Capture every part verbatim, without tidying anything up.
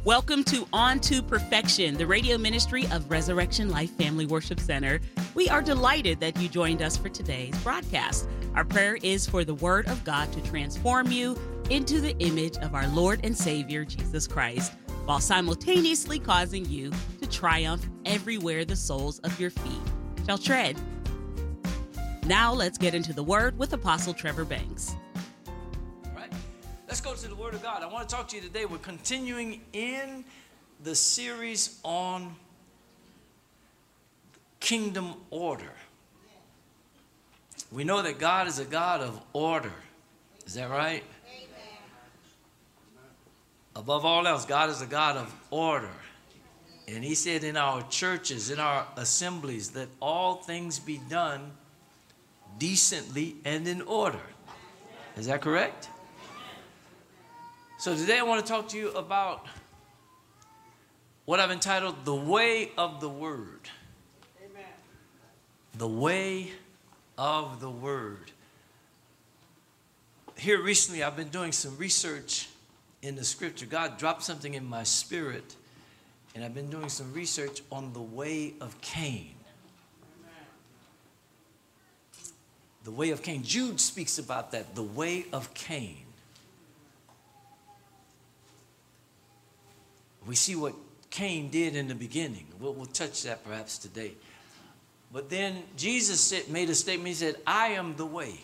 Welcome to On to Perfection, the radio ministry of Resurrection Life Family Worship Center. We are delighted that you joined us for today's broadcast. Our prayer is for the Word of God to transform you into the image of our Lord and Savior, Jesus Christ, while simultaneously causing you to triumph everywhere the soles of your feet shall tread. Now let's get into the Word with Apostle Trevor Banks. Let's go to the Word of God. I want to talk to you today. We're continuing in the series on kingdom order. We know that God is a God of order. Is that right? Amen. Above all else, God is a God of order. And he said in our churches, in our assemblies, that all things be done decently and in order. Is that correct? So today I want to talk to you about what I've entitled The Way of the Word. Amen. The Way of the Word. Here recently I've been doing some research in the scripture. God dropped something in my spirit, and I've been doing some research on the way of Cain. Amen. The way of Cain. Jude speaks about that, the way of Cain. We see what Cain did in the beginning. We'll, we'll touch that perhaps today. But then Jesus said, made a statement. He said, I am the way,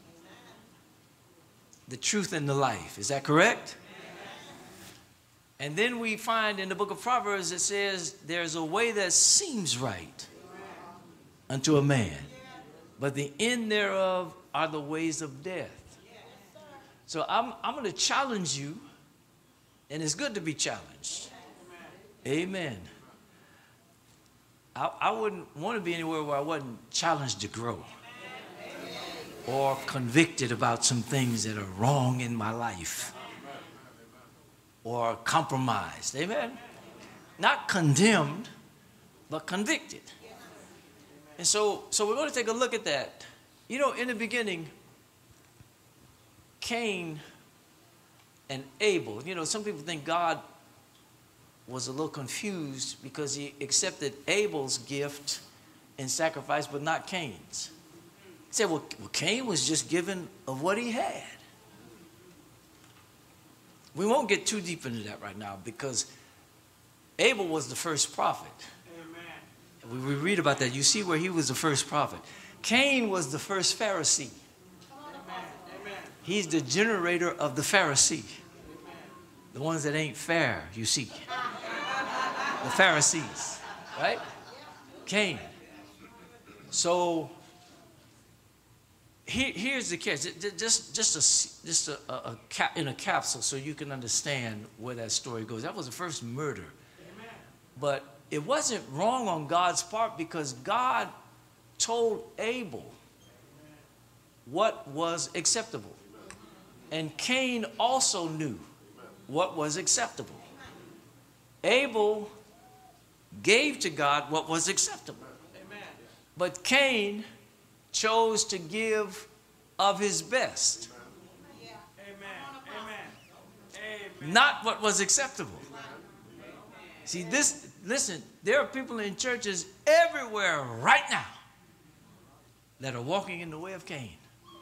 the truth, and the life. Is that correct? And then we find in the book of Proverbs, it says, there's a way that seems right unto a man, but the end thereof are the ways of death. So I'm, I'm going to challenge you, and it's good to be challenged. Amen. I, I wouldn't want to be anywhere where I wasn't challenged to grow or convicted about some things that are wrong in my life or compromised. Amen. Not condemned, but convicted. And so, so we're going to take a look at that. You know, in the beginning, Cain and Abel, you know, some people think God was a little confused because he accepted Abel's gift and sacrifice, but not Cain's. He said, well, well, Cain was just given of what he had. We won't get too deep into that right now because Abel was the first prophet. Amen. We read about that. You see where he was the first prophet. Cain was the first Pharisee. Amen. He's the generator of the Pharisee. The ones that ain't fair, you see. The Pharisees, right? Cain. So here, here's the catch. Just, just, a, just a, a, a cap, in a capsule so you can understand where that story goes. That was the first murder. Amen. But it wasn't wrong on God's part because God told Abel what was acceptable. And Cain also knew what was acceptable. Abel gave to God what was acceptable. Amen. But Cain chose to give of his best. Amen. Amen. Not what was acceptable. See, this, listen, there are people in churches everywhere right now that are walking in the way of Cain.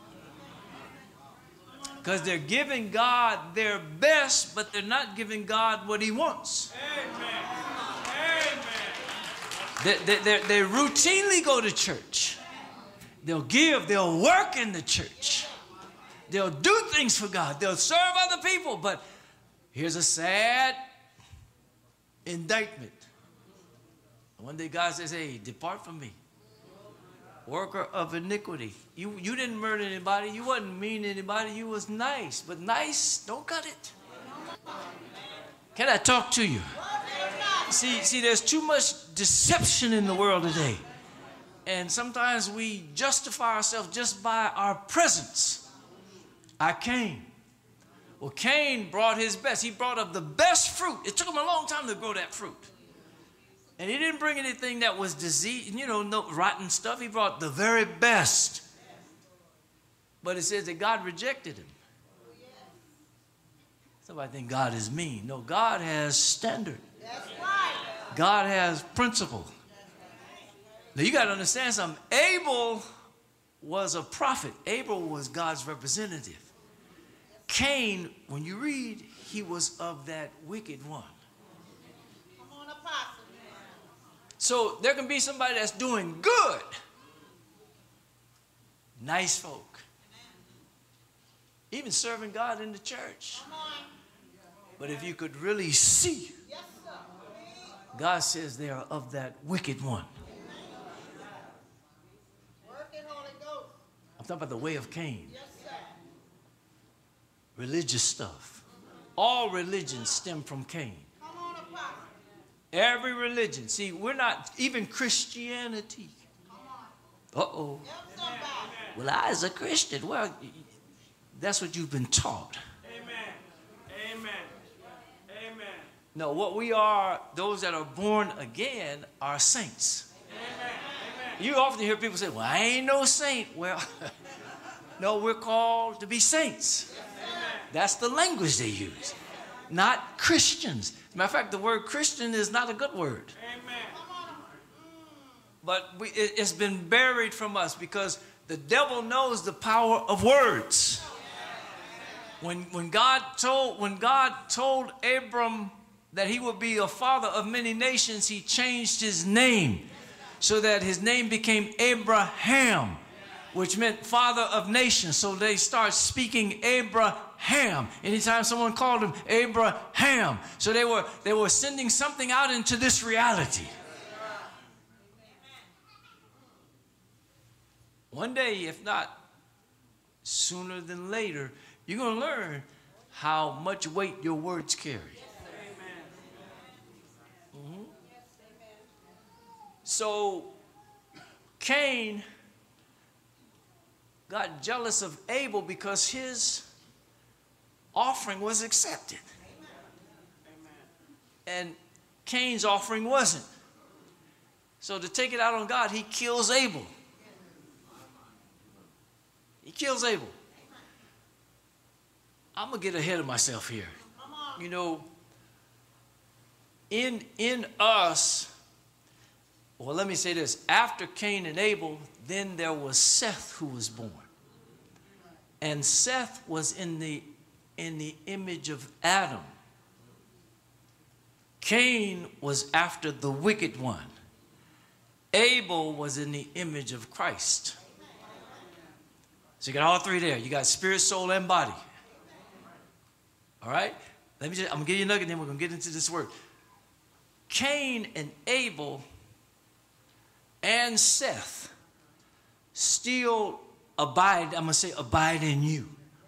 Because they're giving God their best, but they're not giving God what he wants. Amen. Amen. They, they, they, they routinely go to church. They'll give. They'll work in the church. They'll do things for God. They'll serve other people. But here's a sad indictment. One day God says, hey, depart from me, worker of iniquity. You you didn't murder anybody. You wasn't mean to anybody. You was nice. But nice, don't cut it. Can I talk to you? See, see, there's too much deception in the world today. And sometimes we justify ourselves just by our presence. I came. Well, Cain brought his best. He brought up the best fruit. It took him a long time to grow that fruit. And he didn't bring anything that was diseased, you know, no rotten stuff. He brought the very best. But it says that God rejected him. Somebody think God is mean. No, God has standard. That's right. God has principle. Now you got to understand something. Abel was a prophet. Abel was God's representative. Cain, when you read, he was of that wicked one. Come on, Apostle. So there can be somebody that's doing good. Nice folk. Even serving God in the church. Come on. But if you could really see, Yes, sir. God says they are of that wicked one. Work it, Holy Ghost. I'm talking about the way of Cain. Yes, sir. Religious stuff. All religions stem from Cain. Come on, Apostle. Every religion. See, we're not, even Christianity. Come on. Uh-oh. Help somebody. Well, I as a Christian, well, that's what you've been taught. Amen. Amen. Amen. No, what we are, those that are born again, are saints. Amen. Amen. You often hear people say, well, I ain't no saint. Well, no, we're called to be saints. That's the language they use, not Christians. Matter of fact, the word Christian is not a good word. Amen. But we, it, it's been buried from us because the devil knows the power of words. When, when, God told, when God told Abram that he would be a father of many nations, he changed his name so that his name became Abraham, which meant father of nations. So they start speaking Abraham. Anytime someone called him Abraham. So they were, they were sending something out into this reality. One day, if not sooner than later, you're going to learn how much weight your words carry. Mm-hmm. So Cain got jealous of Abel because his offering was accepted. And Cain's offering wasn't. So to take it out on God, he kills Abel. He kills Abel. I'm going to get ahead of myself here. You know, in, in us, well, let me say this. After Cain and Abel, then there was Seth who was born. And Seth was in the, in the image of Adam. Cain was after the wicked one. Abel was in the image of Christ. So you got all three there. You got spirit, soul, and body. All right? Let me just, I'm going to give you a nugget, then we're going to get into this word. Cain and Abel and Seth still abide, I'm going to say abide in you.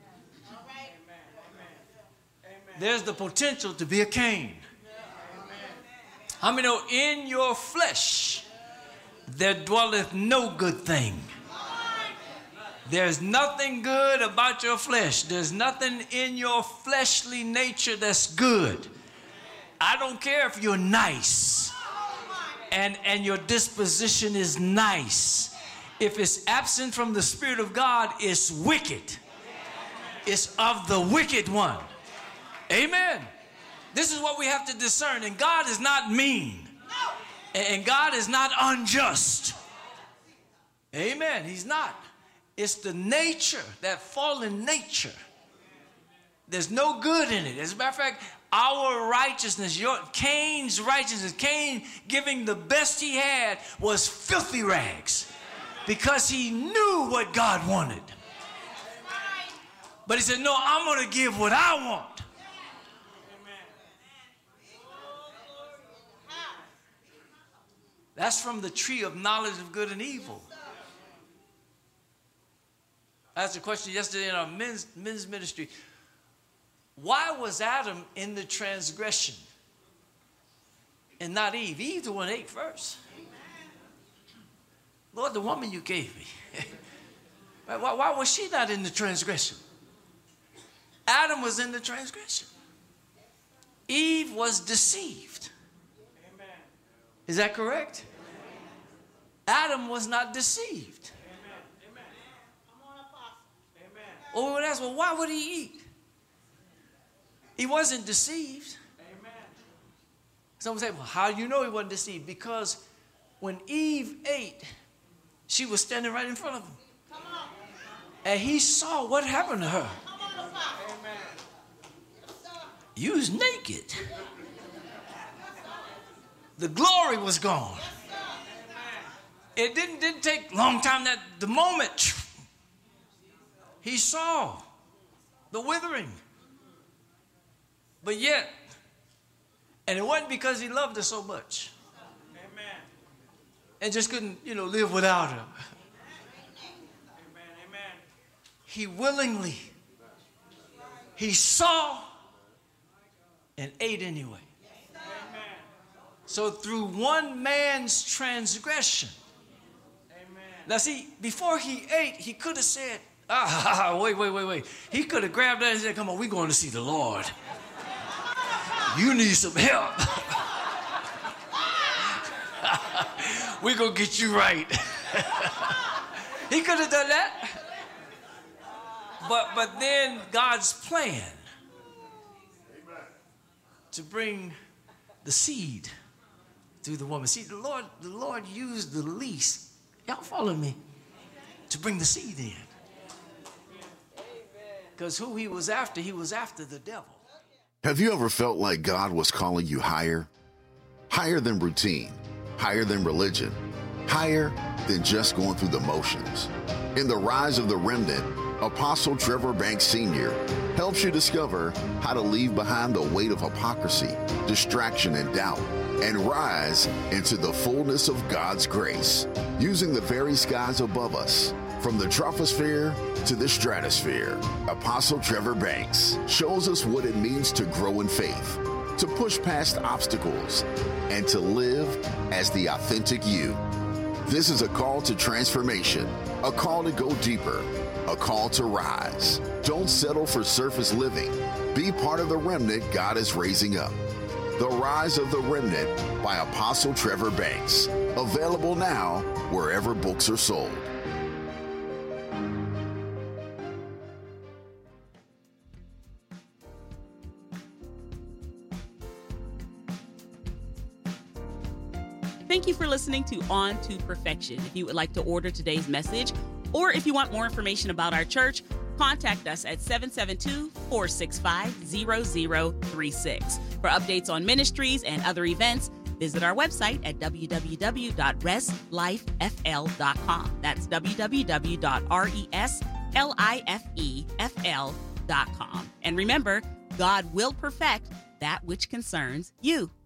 There's the potential to be a Cain. How many know in your flesh there dwelleth no good thing? There's nothing good about your flesh. There's nothing in your fleshly nature that's good. I don't care if you're nice and, and your disposition is nice. If it's absent from the Spirit of God, it's wicked. It's of the wicked one. Amen. This is what we have to discern. And God is not mean. And God is not unjust. Amen. He's not. It's the nature, that fallen nature. There's no good in it. As a matter of fact, our righteousness, your Cain's righteousness, Cain giving the best he had was filthy rags because he knew what God wanted. But he said, no, I'm going to give what I want. That's from the tree of knowledge of good and evil. I asked a question yesterday in our men's, men's ministry. Why was Adam in the transgression and not Eve? Eve the one ate first. Lord, the woman you gave me. why, why was she not in the transgression? Adam was in the transgression. Eve was deceived. Is that correct? Adam was not deceived. Oh, we would ask, well, why would he eat? He wasn't deceived. Amen. Someone say, well, how do you know he wasn't deceived? Because when Eve ate, she was standing right in front of him. Come on. And he saw what happened to her. Come on, Apostle. Amen. Yes, sir. You was naked. The glory was gone. Yes, sir. It didn't, didn't take a long time. That the moment he saw the withering. But yet, and it wasn't because he loved her so much Amen. and just couldn't, you know, live without her. Amen. Amen. He willingly, he saw and ate anyway. Amen. So through one man's transgression. Amen. Now see, before he ate, he could have said, ah, wait, wait, wait, wait. He could have grabbed that and said, come on, we're going to see the Lord. You need some help. We're going to get you right. He could have done that. But, but then God's plan to bring the seed through the woman. See, the Lord, the Lord used the least, y'all follow me, to bring the seed in. Because who he was after, he was after the devil. Have you ever felt like God was calling you higher? Higher than routine, higher than religion, higher than just going through the motions. In The Rise of the Remnant, Apostle Trevor Banks Senior helps you discover how to leave behind the weight of hypocrisy, distraction, and doubt, and rise into the fullness of God's grace, using the very skies above us. From the troposphere to the stratosphere, Apostle Trevor Banks shows us what it means to grow in faith, to push past obstacles, and to live as the authentic you. This is a call to transformation, a call to go deeper, a call to rise. Don't settle for surface living. Be part of the remnant God is raising up. The Rise of the Remnant by Apostle Trevor Banks. Available now wherever books are sold. Thank you for listening to On to Perfection. If you would like to order today's message, or if you want more information about our church, contact us at seven seven two, four six five, zero zero three six. For updates on ministries and other events, visit our website at w w w dot res life f l dot com. That's w w w dot res life f l dot com. And remember, God will perfect that which concerns you.